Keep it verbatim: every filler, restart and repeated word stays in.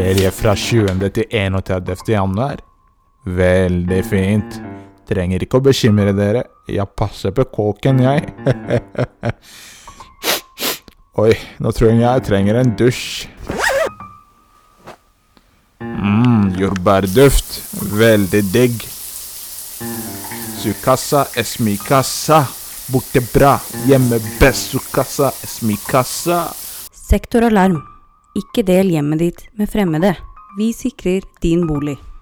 Ferie fra tjuende til enogtredivte januar. Veldig fint. Trenger ikke å bekymre dere. Jeg passer på kåken, jeg. Oi, nå tror jeg jeg trenger en dusj. Mmm, jordbærduft. Veldig digg. Sukasa, esmikassa. Borte bra. Hjemme best. Sukasa, esmikassa. Sektoralarm. Ikke del hjemmet ditt med fremmede. Vi sikrer din bolig.